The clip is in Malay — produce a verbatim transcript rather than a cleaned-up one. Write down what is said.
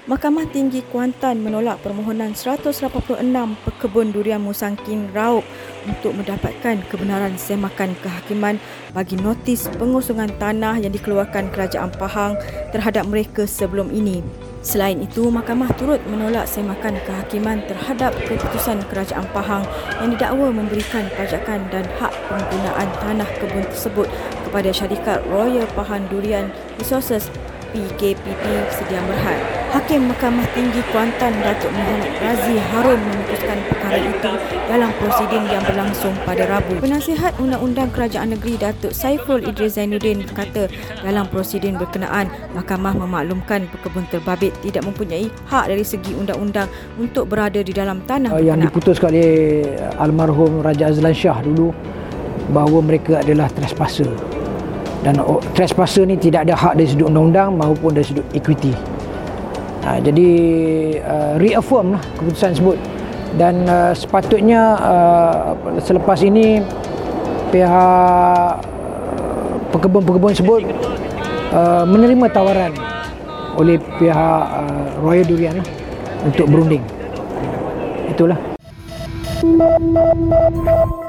Mahkamah Tinggi Kuantan menolak permohonan seratus lapan puluh enam pekebun durian Musangking Raub untuk mendapatkan kebenaran semakan kehakiman bagi notis pengosongan tanah yang dikeluarkan Kerajaan Pahang terhadap mereka sebelum ini. Selain itu, mahkamah turut menolak semakan kehakiman terhadap keputusan Kerajaan Pahang yang didakwa memberikan pajakan dan hak penggunaan tanah kebun tersebut kepada syarikat Royal Pahang Durian Resources P K P T Sdn Bhd. Hakim Mahkamah Tinggi Kuantan Datuk Muhammad Razi Harun memutuskan perkara itu dalam prosiding yang berlangsung pada Rabu. Penasihat Undang-Undang Kerajaan Negeri Datuk Saiful Idris Zainuddin berkata dalam prosiding berkenaan, mahkamah memaklumkan pekebun terbabit tidak mempunyai hak dari segi undang-undang untuk berada di dalam tanah yang diputuskan oleh almarhum Raja Azlan Shah dulu bahawa mereka adalah trespasser. Dan trespasser ni tidak ada hak dari sudut undang-undang maupun dari sudut equity. Ha, jadi uh, reaffirm lah keputusan tersebut dan uh, sepatutnya uh, selepas ini pihak uh, pekebun-pekebun tersebut uh, menerima tawaran oleh pihak uh, Royal Durian lah, untuk berunding. Itulah.